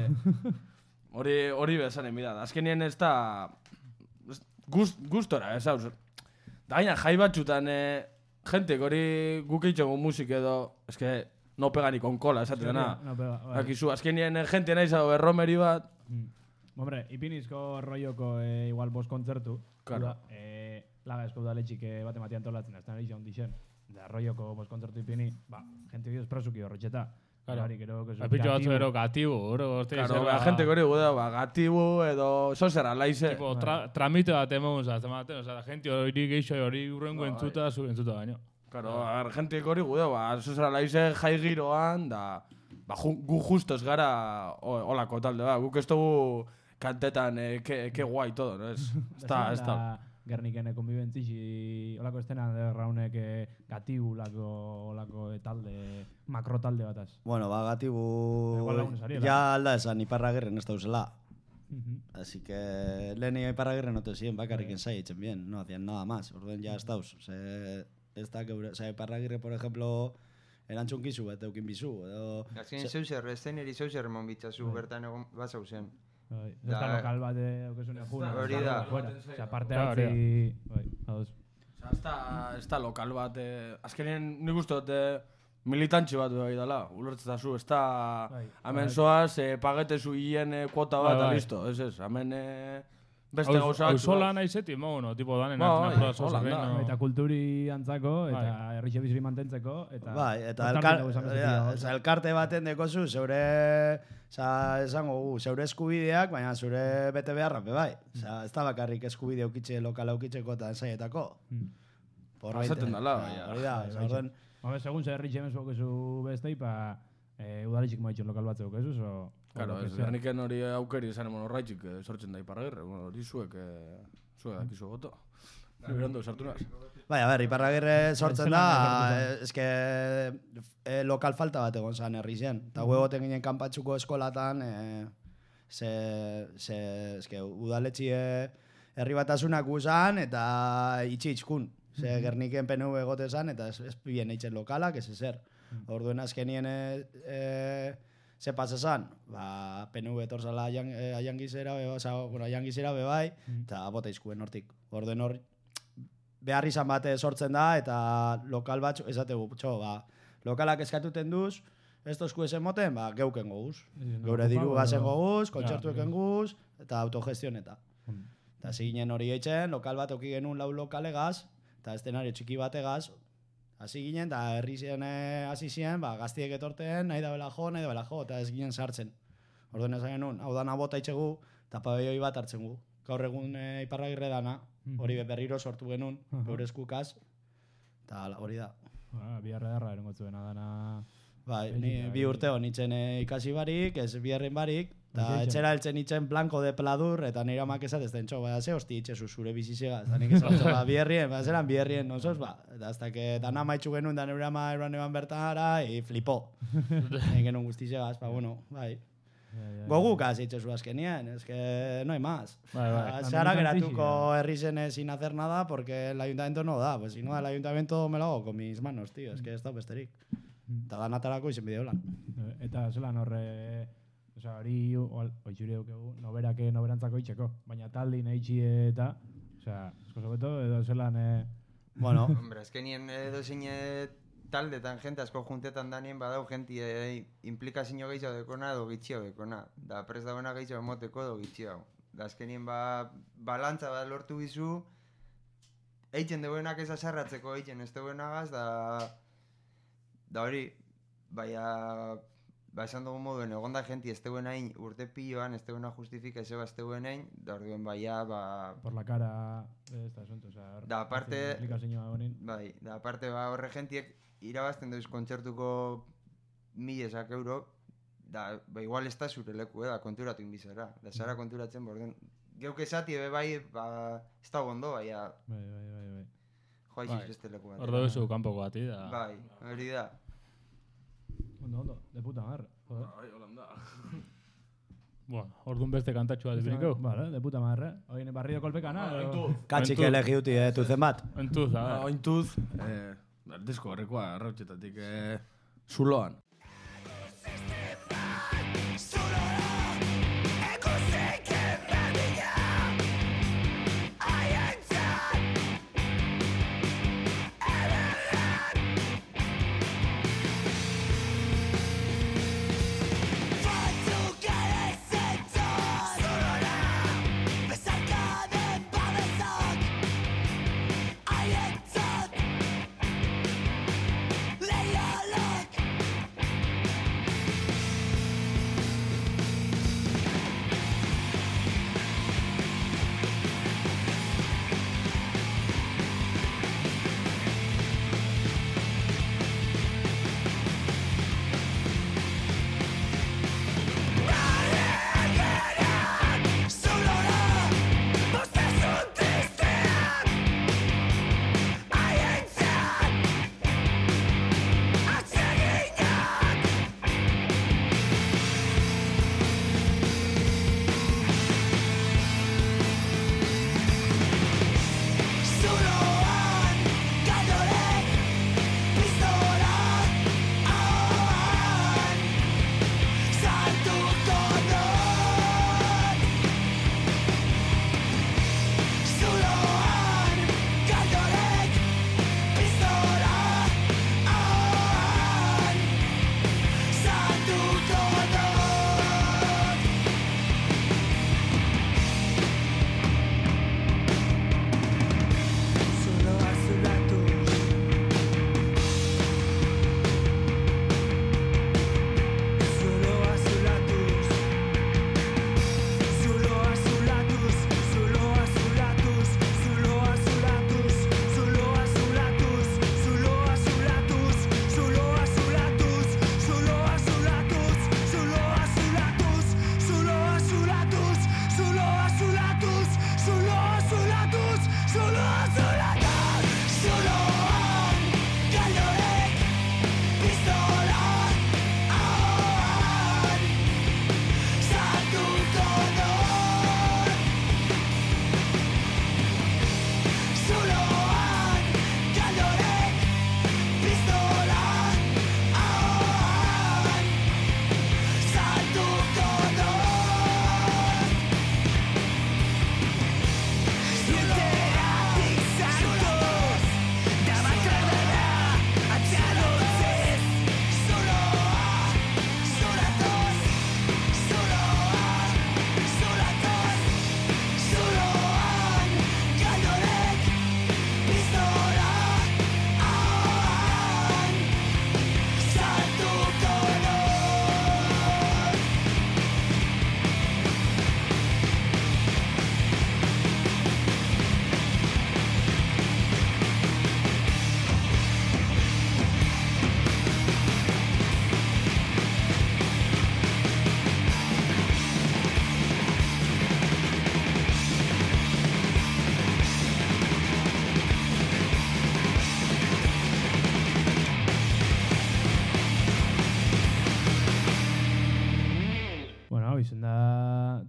hori be esan enbida. Azkenien ez da gustora, ez hau. Da gaina jai batxutan jentek hori guk eitxego musik edo, no pega ni con cola, esaten dena. Akizu, azkenien jente naiz edo erromeri bat, Hombre, ipinizko roioko igual bost kontzertu. Claro. Laga esko udaletxik bate matian tolatzen, azten ari jaun dixen. Da roioko bost kontzertu ipini, gente bidez presuki horretxeta. Claro. Apitxo batzu ero gatibu, Claro, gente gori guda, gatibu edo zozer alaize. Tipo, tramite bat emongo zaztematen, oza, gente hori geixo hori urrengo entzuta, zu entzuta baino. Claro, gente gori guda, zozer alaize jai giroan, da, gu justos gara olako talde, guk ez dugu kantetan, que guai todo, no? Ez da. Gerniken konbibentzixi, olako estena raunek gatibu olako talde, makro talde bataz. Bueno, gatibu ja alda esan Iparragirren ez dauzela. Así que lehen Iparragirren no te siguen bakarrik ensaitzen bien, no hacían nada más, orden ya ez dauz. Iparragirre, por ejemplo, erantzunkizu bat eukin bizu. Azken zeuzer, esteneri zeuzer emon bitzazu bertan egon bazauzen. Ez da lokal bat eukezunean juna. Hori da. Osa, parte hartzi... Ez da lokal bat... Azkenien nik uste dut militantxe bat bai dela, ulertzetazu. Ez da... Hemen zoaz, pagetezu hien kuota bat, listo. Ez, hemen... Beste gauza... Auzola naizeti, mono, tipo danen eta kulturi antzako, eta herritxe biziri mantentzeko, eta... Bai, eta elkarte baten dekozu, zeure... esango gu, zeure eskubideak, baina zure bete beharra, bai. Ez da bakarrik eskubide aukitxe, lokala aukitzeko eta ensaietako. Pasaten dala, hori da, segun ze herritxe emezuk ezu bestei, udaletxik maitxon lokal batzuk ezu, so... Claro, ez gerniken hori aukeri esan emon horraitxik sortzen da Iparragirre, hori zuek dakizu goto. Berondo, sartu naz. Bai, a ber, Iparragirre sortzen da, eske lokal falta bat egon zan herri zen. Eta huegoten ginen kanpatxuko eskolatan, eske udaletxi herri batasunak guzan eta itxitxkun. Gerniken PNV egote zan eta ez bien eitzen lokalak, ez ezer. Orduen azkenien ze pasa zan, PNV etorzala aiangizera, aiangizera bebai, eta bota izkuen hortik. Orduen hor, behar izan bate sortzen da, eta lokal batzu, esategu, lokalak eskatuten duz, ez tozku esen moten, geuken goguz. Geure diru gazen goguz, kontzertueken guz, eta autogestioneta. Eta ziginen hori eitzen, lokal bat oki genuen 4 lokalegaz, eta estenario txiki bategaz, hasi ginen, eta herri ziren hasi ziren, gaztiek etorten, nahi da bela jo, eta ez ginen sartzen. Orduan esan genuen, hau dana bota itxegu, eta pabelloi bat hartzen gu. Gaur egun Iparragirre dana, hori berriro sortu genuen, gaur eskukaz, eta hori da. Biharra darra erongotzuena dana... Bai, bi urte honitzen ikasi barik, ez biherren barik, eta etxera eltzen itzen blanko de pladur, eta nire amak esatezten txo, ze hosti itxezu zure bizizega, eta nik esatzu, biherrien, zelan biherrien, nosoz, eta hasta que dana maitxu genuen, da nire ama eran eban bertara, flipó. Genuen guztizegaz, bueno, bai. Goguk itxezu azkenien, es que no hay más. Zara geratuko herri zen sin hacer nada, porque el ayuntamiento no da, pues si no da el ayuntamiento me lo hago con mis manos, tío, es que ez da besterik. Eta danatarako izen bideo lan. Eta zelan horre, hori oitxuri eukegu, noberantzako itxeko, baina taldi nahi eta, esko sobeto, edo zelan... Bueno. Hombre, ezkenien edo zine taldetan, jente asko juntetan danien badau, jenti implikazio gehiago dekona edo gitxio dekona. Da prez dagoena gehiago emoteko edo gitxio. Da ezkenien balantza bat lortu bizu, eitzen deuenak ez azarratzeko eitzen ez deuenagaz, da hori, esan dugu moduen, egon da jenti ez deuen hain urte pilloan, ez deuen justifika ez ez deuen hain, da orduen Por la cara, ez da asunto, da aparte, da aparte horre jentiek irabazten duz kontzertuko 1.000 euro, da igual ez da zure leku, da konturatu inbizera, da zara konturatzen, borden, geuk esati bai, ez da gondo, baina... Bai. Joaiziz beste leku bat. Ordo bezu kanpoko bati da. Bai, hori da. Ondo, de puta marra. Bai, holanda. Bueno, orduan beste kantatxu bat dipiniko. Vale, de puta marra. Oin barrio kolpekana. Katxik elegiuti, tuzen bat. Entuz, Ointuz, disko horrekoa arrautxetatik zuloan.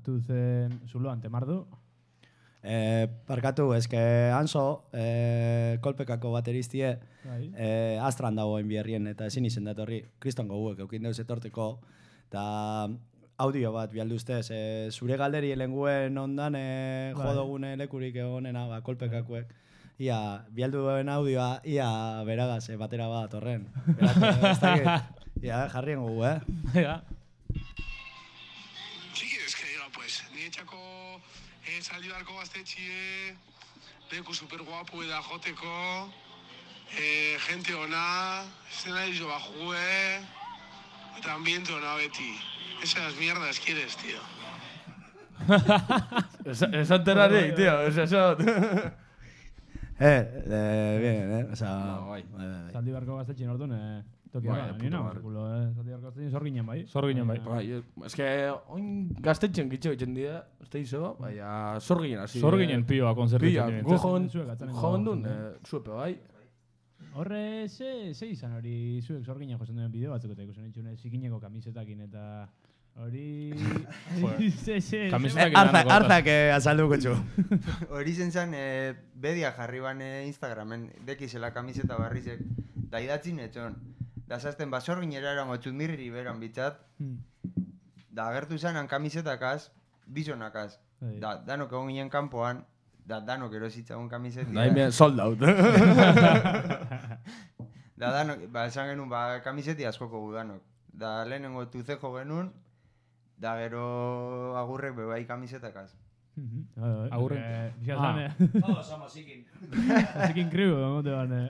txatu zen zuloan, temardu? Parkatu, eske Anso, kolpekako bateristie, Astran dagoen bierrien, eta ezin izen datorri, kriston goguek, eukin deuz etorteko, eta audio bat bialduztez, zure galderi lenguen ondan jodogune lekurik egonena, kolpekakoek, ia, bialduen audioa, ia beragaz, batera bat horren. Ia, jarrien gogu, Ja. Si quieres que diga, pues, ni etxako Zaldibarko gaztetxie, leku super guapo eda joteko, gente ona, escenario bajue, eta ambiente ona beti. Esas mierdas quieres, tío. Esan terari, tío, eso. Bien, o sea... Zaldibarko gaztetxien orduan, tokia da, nina, markulo, Zaldibarko gaztetxien zorginen bai. Zorginen bai. Ez que, oin gaztetxen gitxo egiten dira, ez da izo, baina zorginen hasi. Zorginen pioa konzertu. Pioa, gu joan duen, zuepe bai. Horre, ze izan hori zuek zorginen jozen duen bideo batzuk eta ikusen ditxune, zikineko kamisetekin eta hori... Kamisetekin Arzak azalduko txu. Hori zen bedia jarri bane Instagramen, dekizela kamiseta barrizek, da idatzin etxon. Da zazten basorginera erango txutmirri beran bitzat, da agertu zanan kamisetakaz, bizonakaz. Da danok egon ginen kanpoan, da danok erositzagun kamisetia. Da hemen sold out. Da danok, esan genuen, kamisetia askoko gu danok. Da lehenengo tuzeko genuen, da gero agurrek bebai kamisetakaz. Agurren. Todos somos zikin. Zikin kriu, dongote bane.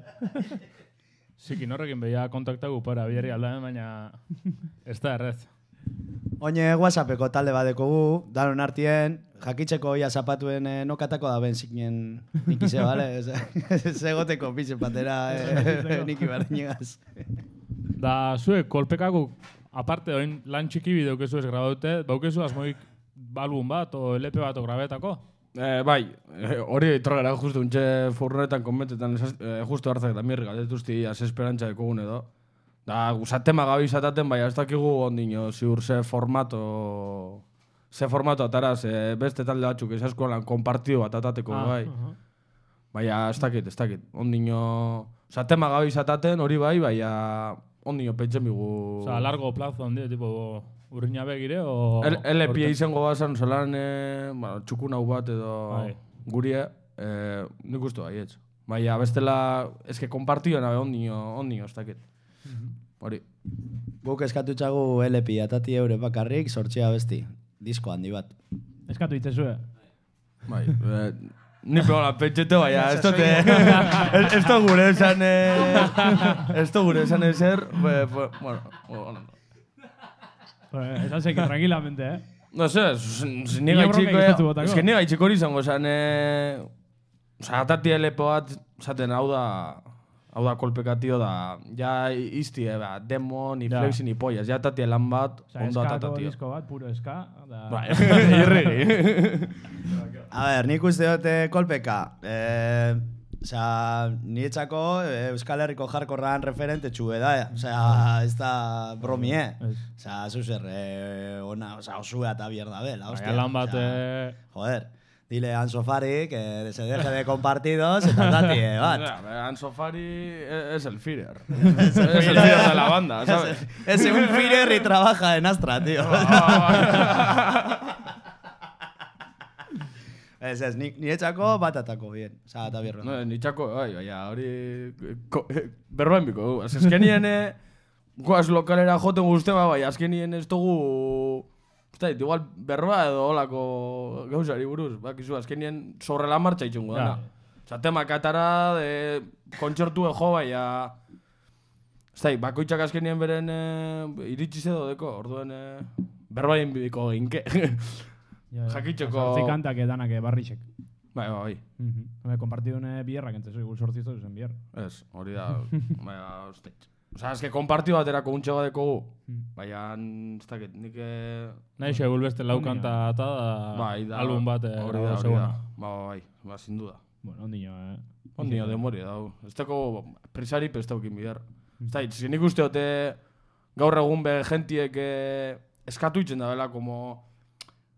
Zikin horrekin behia kontaktagu para biherri aldaen, baina ez da errez. Oine WhatsAppeko talde badeko gu, danon artien, jakitzeko ia zapatuen nokatako da ben zikinen nikize, bale? Zegoteko pizen batera niki berdinegaz. Da, zuek kolpekako, aparte oin lan txiki bideukezu ez grabaute, baukezu asmoik album bat o LP bat o grabetako? Bai, hori trolera justu untxe furronetan konbentetan justu hartzak eta mirri galdetuzti az esperantza dekogun edo. Da, guzatema gabi izataten, bai, ez dakigu ondino, ziur ze formato ataraz, beste talde batzuk esasko lan konpartido bat atateko, bai. Baina, ez dakit. Ondino, zatema gabi izataten, hori bai, baina, ondino pentsen bigu... Osa, largo plazo ondio, tipo, urriña begire, o... LP izango bazan, zelan, txukun hau bat edo gurie, nik uste bai, ez. Baina, bestela, eske konpartido nabe ondino, ez dakit. Hori. Guk eskatu txagu LP atati eure bakarrik, sortxea besti. Disko handi bat. Eskatu itzezue. Bai, ni pegola pentxete, baina, ez da gure esan... Ez da gure esan ezer, bueno. Esan zekin, tranquilamente, No sé, ni gaitxiko hori izango esan... Osa, atati LP bat, esaten hau da kolpekatio da, ja izti, demo, ni flexi, ni pollas, ja atati lan bat, ondo atatio. Eskako disko bat, puro eska. Bai, irri. A ber, nik uste dute kolpeka. Osea, niretzako Euskal Herriko jarkorran referente txue da. Osea, ez da bromie. Osea, zuzer, ona, osea, osua eta bierda bela, hostia. Lan bat... Joder. Dile a Anso Fari que se deje de compartidos eta tati, bat. Anso Fari es el Führer. Es el Führer de la banda, ¿sabes? Es un Führer y trabaja en Astra, tío. Ez, niretzako batatako bien. Osa, eta bierro. No, niretzako, baina, hori... Berroen biko, azkenien... Goaz lokalera joten guztema, bai, azkenien ez dugu... Igual berroa edo holako gauzari buruz, bakizu, azkenien sobre la marcha itxungo dana. Osa, temak atara, kontxortu jo, baina... Bakoitzak azkenien beren iritsi zedo deko, orduen berroen biko ginke. Jakitxeko... Zortzi kantak edanak barrixek. Bai. Kompartidune bierrak entzezu, igual sortzizu zen bier. Ez, hori da, baina, Osa, eske konpartio baterako untxe badeko gu. Baina, ez dakit, nik... Nahi xe, beste lau kanta eta album bat hori da. Bai, sin duda. Bueno, ondino, Ondino demori da. Ez teko prisari pestaukin bidar. Ez dakit, nik uste dute gaur egun be gentiek eskatu itzen da, bela, como...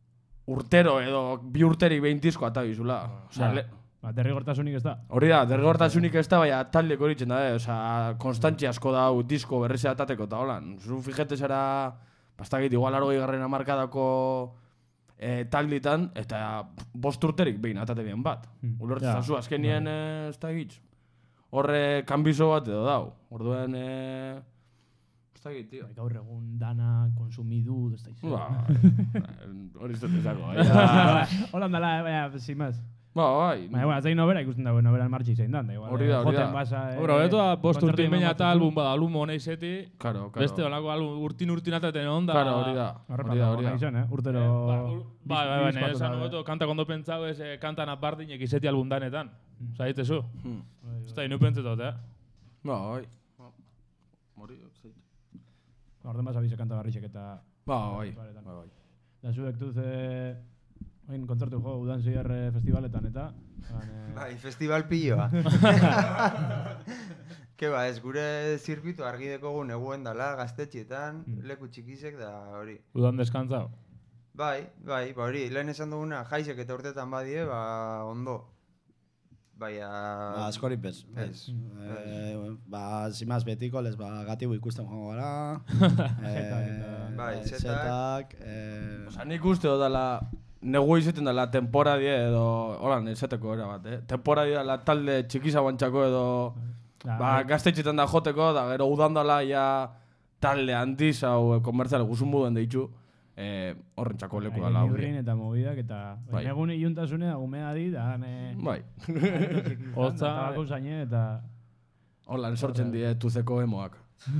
urtero edo 2 urterik 20 disko atabizula. Derrigortasunik ez da. Hori da, derrigortasunik ez da, baina taldek horitzen da, konstantzia asko dau disko berrizea atateko eta holan. Zu fijete zara, bastakit, igual 80. hamarkadako talditan, eta 5 urterik behin atate bien bat. Ulertzen zazu, azkenien ez da egitz. Horre kanbizo bat edo dau. Orduen, ez da egit, tio. Gaur egun dana konsumidu, ez da izan. Hori ez dut ezako, Hola andala, sin más. Bai. Baina, azain nobera ikusten dago, nobera martxi zein dan. Hori da. Hora, beto da, 5 urtin baina eta album bada, album honei zeti. Claro. Beste honako album urtin ataten onda. Claro, hori da. Urtero... Bai, esan nueto, kanta kondo pentsau ez kantan apartinek izeti album danetan. Osa, ditezu. Ez da, inu pentsetot, Bai. Hori, orden basa bize kanta barrixek eta... Bai. Da zuek duz... Hain kontzertu jo, udan ziar festivaletan eta... Bai, festival pilloa. Ke ba, ez gure zirkuitu argi dekogu neguen dala, gaztetxietan, leku txikizek da hori. Udan deskantzau? Bai, hori, lehen esan duguna, jaizek eta urtetan badie, ondo. Baina... Askori pez. Zimaz betiko, les gatibu ikusten joango gara. Zetak. Osa, nik uste dala... Negu izaten dela temporadie edo... Horan, esateko era bat, temporadie dela talde txikiza guantxako edo... Gaztetxetan da joteko, da gero udan dela ja talde handiz hau komertziale guzun buduen deitxu. Horrentzako leku dela. Iurrin eta mobidak eta... Egun iuntasune agumea di, da... Bai. Hotza... Tabako zaine eta... Holan, sortzen die tuzeko emoak.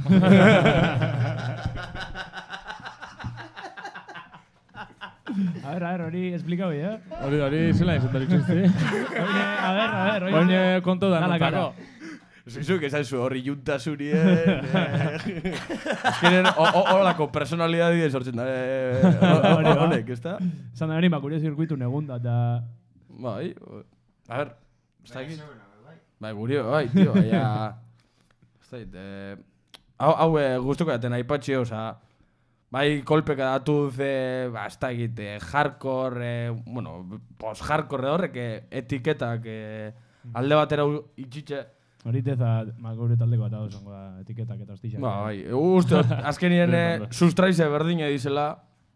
A ver, hori esplikau, Hori zela izaterik zizti. A ver, Oine konto da notako. Zizuk esan zu horri juntasurien... Azkenen horako personalidadi sortzen da. Honek, ez da? Zan da hori makure zirkuitu negunda eta... Bai, a ver, ez da egin? Bai, gurio, bai, tio, baina... Ez da egin, hau guztuko jaten aipatxio, oza... Bai, kolpeka datuz, ez da egit, hardcore, bueno, post-hardcore horrek etiketak alde batera itxitxe. Hori teza, gure taldeko bat adozongo etiketak eta hostixak. Bai, uste, azkenien sustraize berdine dizela,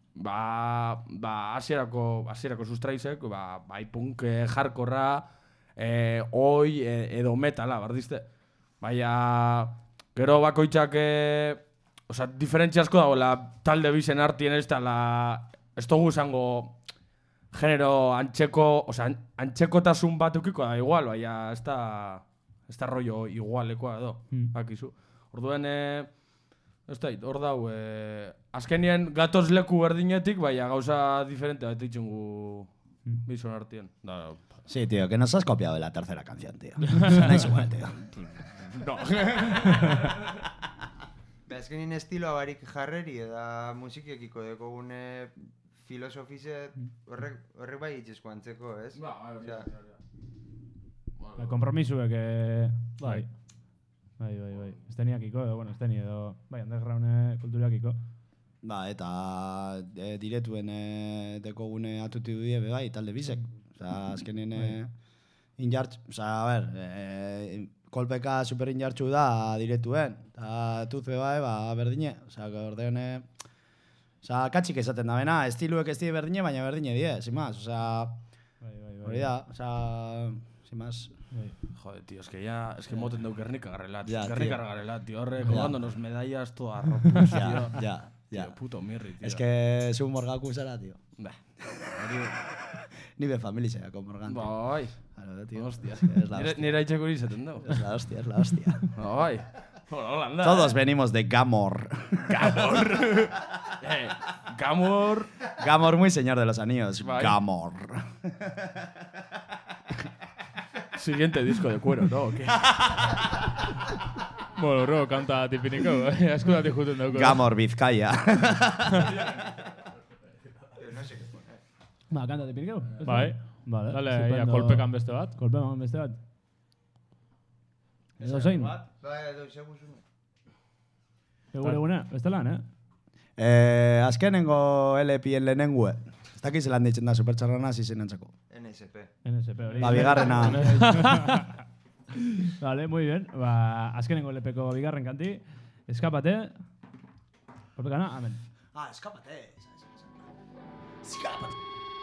hasierako sustraizek, bai punk hardcorera, oi edo metala, bardizte. Baina, gero bakoitzak... Osa, diferentzia asko dagoela talde bizen artien ez dugu izango genero antxekotasun bat ukiko da igual, baina ez da rollo igualekoa edo, hakizu. Orduen, ez da, hor dau, azkenien gatoz leku berdinetik, baina gauza diferente bat itxungu bizon artien. Sí, tío, que nos has copiado de la tercera canción, tío. Suena igual, tío. No. Azkenin estiloa barik jarreri eta musikiekiko dekogune filosofize horrek bai itxesko antzeko, ez? Kompromisuek, bai. Esteniakiko edo, bueno, esteni edo, bai, underground kulturiakiko. Eta diretuen dekogune atuti dudie, bai, talde bizek. Azkenin injartz, a ber... Kolpeka super injartxu da diretuen, eta tuze bai, berdine. Ordeone... Katxik esaten da bena, estiluek ez die berdine, baina berdine die, sin más. Hori da, sin más. Joder, tío, es que moten deu Gernika garrelat. Gernika garrelat, tío, horre, colgándonos medallas toda ropus, tío. Ya. Tío, puto mirri, tío. Es que zu morgaku zara, tío. Ni be familia zera con Morgan. Bai. Claro, tío. Hostia. Nira itxeko hori izaten dau. Es la hostia. Bai. Hola, todos venimos de Gamor. Gamor. Gamor muy señor de los anillos. Bye. Gamor. Siguiente disco de cuero, ¿no? ¿Qué? Bueno, ro, kanta tipiniko, askudati juten dauko. Gamor Bizkaia. Kanta tipiniko? Bai. Vale. Dale, ia, kolpekan beste bat. Kolpekan beste bat. Edo zein? Bai, edo seguzun. Egune, beste lan, Azkenengo LP-en lehenengue. Ez dakiz zelan deitzen da supertxarrana zizenentzako. NSP. NSP hori. Ba, bigarrena. Vale, muy bien. Ba, azkenengo lepeko bigarren kanti. Eskapate. Kolpekana, amen. Eskapate. Eskapate.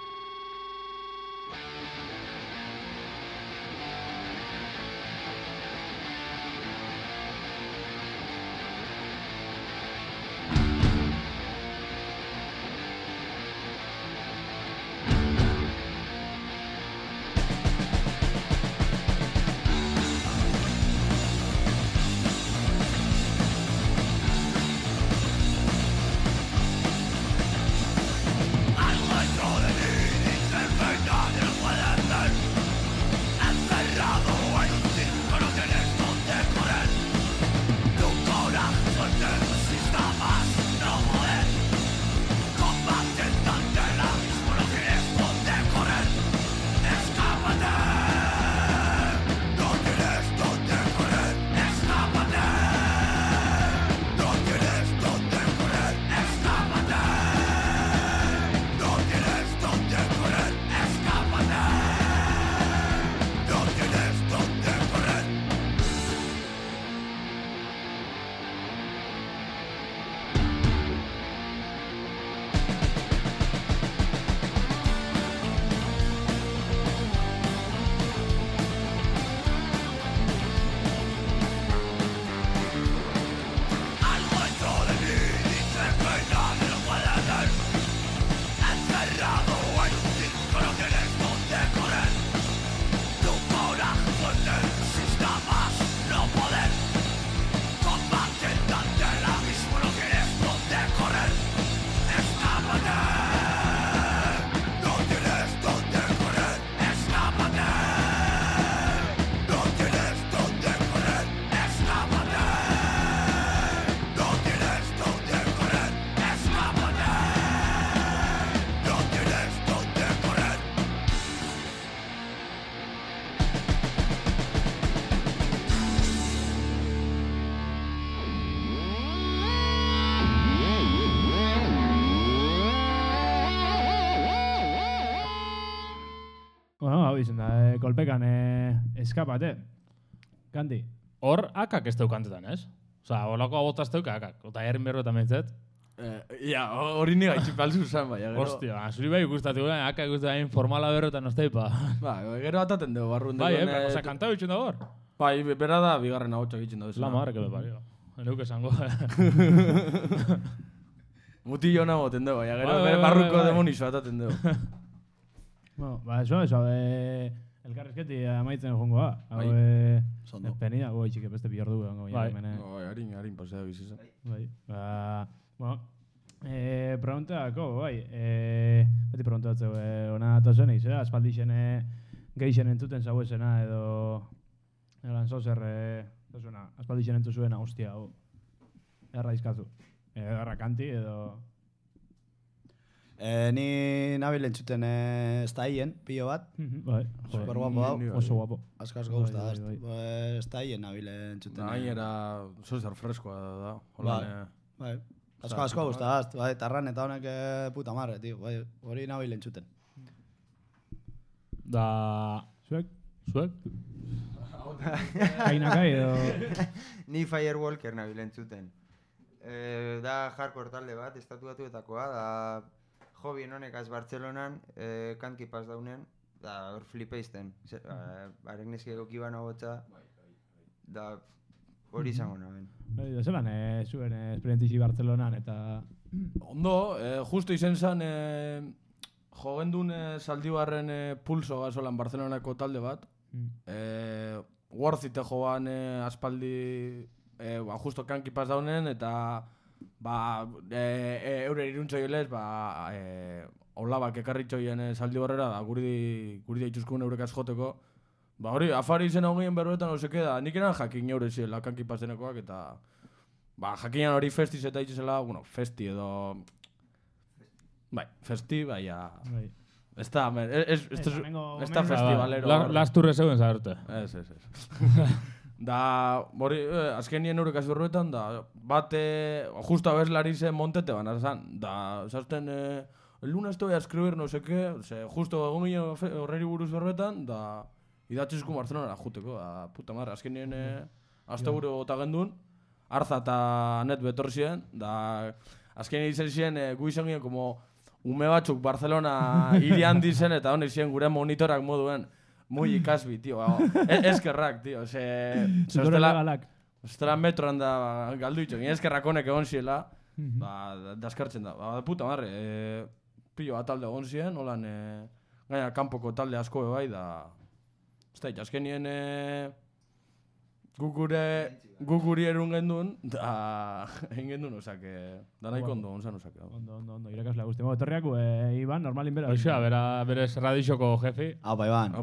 Hau izan da, kolpekan eskapate. Kanti. Hor, akak ez daukantetan, ez? Osa, holako abotaz teuka akak. Ota herrin berro eta mentzet. Ja, hori ni gaitxipalzu zan, bai. Hostia, zuri bai ikustatu guen, akak ikustatu formala berro eta nosteipa. Ba, gero ataten dugu barrun. Bai, osa, kantau itxun da hor. Bai, bera da, bigarren ahotxak itxun da. La marra, que me parió. Neuk esango. Mutillo nago ten dugu, gero barruko demonizo ataten dugu. Bueno, ba, eso, elkarrizketi amaitzen jongo da. Hau, Zondo. penia, goi txike beste bihar dugu. Bai, harin pasea bizizan. Bai, ba, bueno, preguntako, bai, beti preguntatzeu, ona tozen eiz, aspaldixen geixen entzuten zauezena edo elan zozer, tozuna, aspaldixen entzuzuena, hostia, hau, erraizkazu, erra kanti edo... Ni nabil entzuten estaien, pilo bat. Bai, Super guapo hau. oso guapo. Asko gusta da. Estaien nabil entzuten. Gainera, zozer freskoa da. Bai. Asko gusta da. Bai, tarran eta honek puta marre, tío. Bai, hori nabil entzuten. Da... Zuek? Kainakai edo... Ni Firewalker nabil entzuten. Da hardcore talde bat, estatuatuetakoa, da... Hobien honekaz Bartzelonan, kantki pas daunen, da hor flipeizten. Arek neski egoki bana gotza, da hori izango naben. Da zelan, zuen esperientixi Bartzelonan eta... Ondo, justo izen zan, jogendun zaldibarren pulso gazolan Bartzelonako talde bat. Worthite joan aspaldi, justo kanki pas daunen, eta... eure iruntzoilez, olabak ekarritxoien zaldi barrera, guri daituzkun eurekaz joteko. Hori, afari izen hogien berroetan hau da, nik eran jakin eure ziela kanki pastenekoak, eta jakinan hori festiz eta itxezela, festi edo... Bai, festi, ez da festivalero. Lasturre zeuen zaharute. Ez. Da, hori, azkenien eurek azberruetan, da, bate, justo abeslari zen montete baina zan, da, zazten el lunes te voy a escribir no sé qué, justo egon ginen horreri buruz berbetan, da idatzizko Barcelonara juteko, da puta marra, azkenien asteburu eta gendun, Arza eta Net betor ziren, da azkenien izan ziren gu izan ginen como ume batzuk Barcelona hiri handi zen eta honek ziren gure monitorak moduen, muy ikasbi, tío, eskerrak, tío, Estela metroan da galdu itxo, eskerrak honek egon ziela, daskartzen da. Puta marre, pillo bat talde egon ziren, holan, gaina kanpoko talde asko bai, da... Ez da, azkenien guguri erun gendun, da egin gendun, osake, da nahiko ondo, onzan osake. Ondo, irakasle guzti. Etorriak, Iban, normalin bera. Oixa, berez radixoko jefi. Aupa, Iban.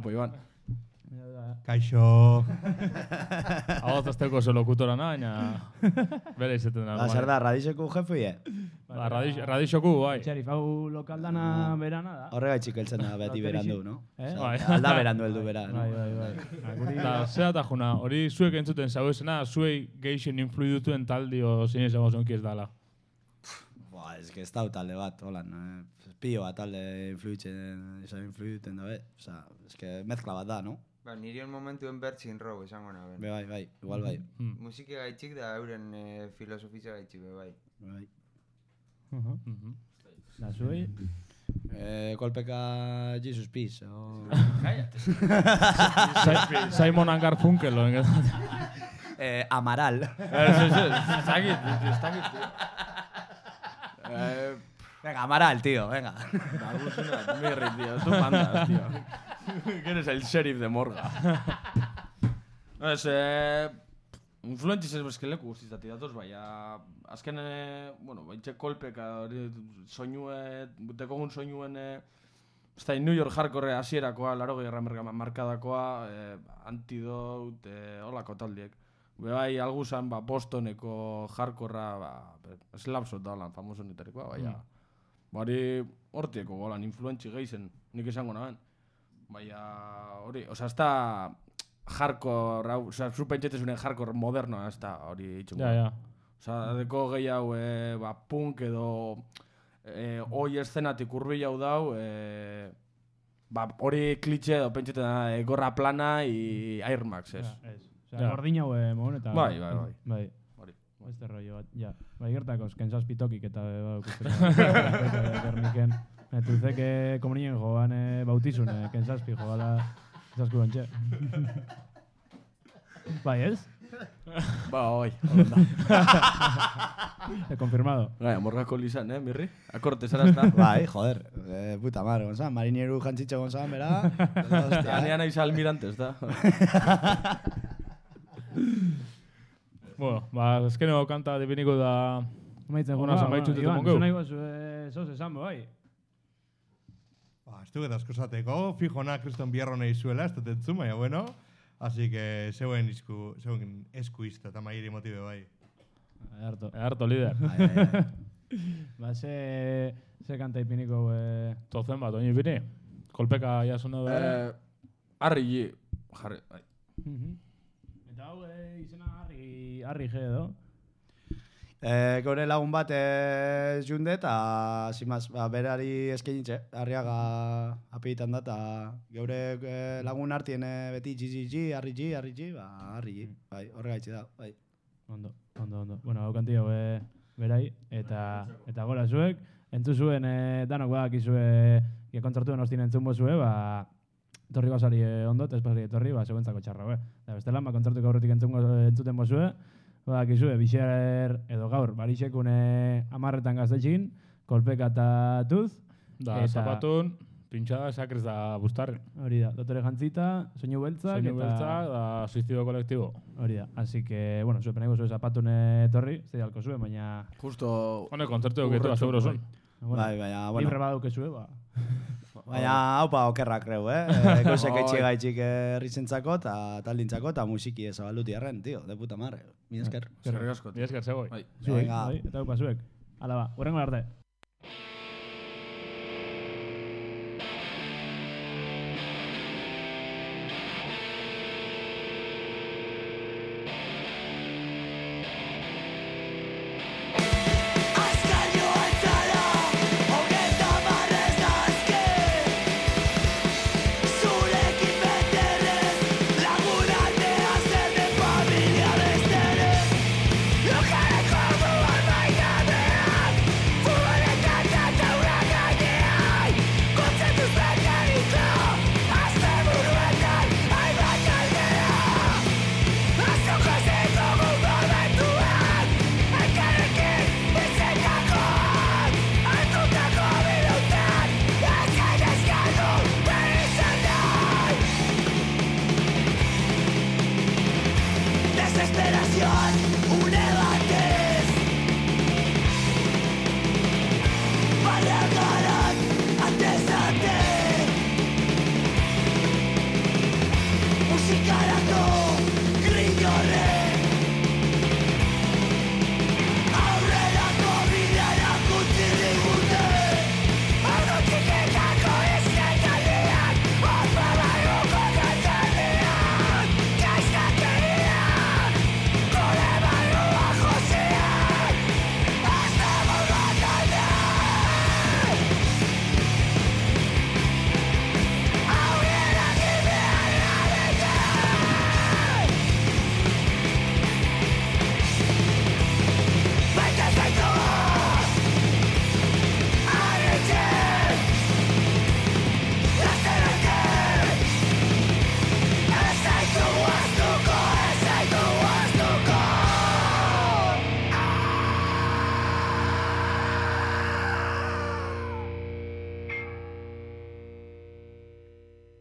Kaixo. Hau azteko oso lokutora baina bere izaten da. Zer da, radixeko jefe, Radixoku, bai. Txerif, hau lokaldana berana da. Horrega txikeltzen da beti berandu, no? Bai. Alda berandu heldu bera. Bai. Da, zera da juna, hori zuek entzuten zauezena, zuei geixen influidutuen taldio zein ezago zonki ez dala. Ez que ez da talde bat, holan. Pio bat talde influiduten da, Osa, ez que mezkla bat da, no? Ba, nirion momentuen bertzin rogu esango naben. Bai, igual bai. Musike gaitxik da euren filosofia gaitxik, bai. Da, zuei? Kolpeka Jesus Peace. Cállate. Simon Garfunkel, Amaral. Ez dakit, tío. Venga, Amaral, tío, venga. Mirri, tío, tú mandas, tío. Que eres el sheriff de Morga. Influentziz ez bezkeleku guztizati datoz, baina azken, baitxe kolpeka, soinue, dekogun soinuen, New York hardcore hasierakoa, 80 markadakoa, Antidote, holako taldiek. Bai, alguzan, Bostoneko hardcorra, Slapshot da holan, famoso niterikoa, baina. Bari hortieko golan, influentzi geizen, nik esango naben. Baina hori, oza, ez da hardcore, oza, zu pentsetezunen hardcore modernoa, ez da hori itxungo. Ja. Oza, deko gehi hau, punk edo hoi eszenatik urbil hau dau, hori klitxe edo pentseten da, gorra plana i Air Max, ez. Oza, gordin hau mohon eta... Bai. Este rollo bat, ja. Bai, gertakoz, kensazpi tokik eta gerniken. Tuzeke komunien joan bautizun, kensazpi joala kensazku bantxe. Bai, ez? Bai. Confirmado. Gai, Morgako lizan, Mirri? Akorte zara ez da? Bai, joder. Puta madre, gonzan. Marinieru jantzitxe gonzan, bera. Ganean aiz almirantes, da? Bueno, azkeneko kanta dipiniko da... Maitzen guna zamaitxutetu mongeu. Iban, zuen nahi zoz esan, bai. Ez dugu edazko zateko, fijona Kriston Bierro nahi zuela, ez dut entzun, baina bueno. Así que zeuen esku izta, eta mairi motibe bai. Earto, líder. Ba, ze kanta ipiniko... Tozen bat, oin ipini? Kolpeka jasuna da... Arri jarri, bai. Eta hau izena harri ge edo? Gure lagun bat junde eta zimaz, berari eskenitxe, harriaga apietan da, eta geure lagun hartien beti harri, harri, bai, horregaitxe da, bai. Ondo. Bueno, hau kanti hau berai, eta gora zuek, entzu zuen danok badak izue, kontzertuen ostien entzun bozue, torri basari ondo, espasari torri, seguentzako txarra, Da bestela, kontzertuko aurretik entzuten bozue, bakizue, bixer edo gaur, barixekun 10 gaztetxin, kolpeka eta tuz. Da, zapatun, pintxada, sakrez da bustarren. Hori da, dotore jantzita, soinu beltzak da suizidio kolektibo. Hori da, así que, bueno, zue peneko zue zapatun torri, zei alko zue, baina... Justo... Hone, kontzertu egitu da seguro zuen. Bai, baina, bueno. Libre badauke zue, Baina, haupa okerra kreu, Goizek etxigaitxik herrizentzako eta taldintzako eta musiki ezabalduti arren, tío, de puta marre. Mi esker. Zerrik asko. Mi esker, zegoi. Zuek, eta haupa zuek. Hala ba, horrengo arte. Azkaio entzara, hogeita Ikusian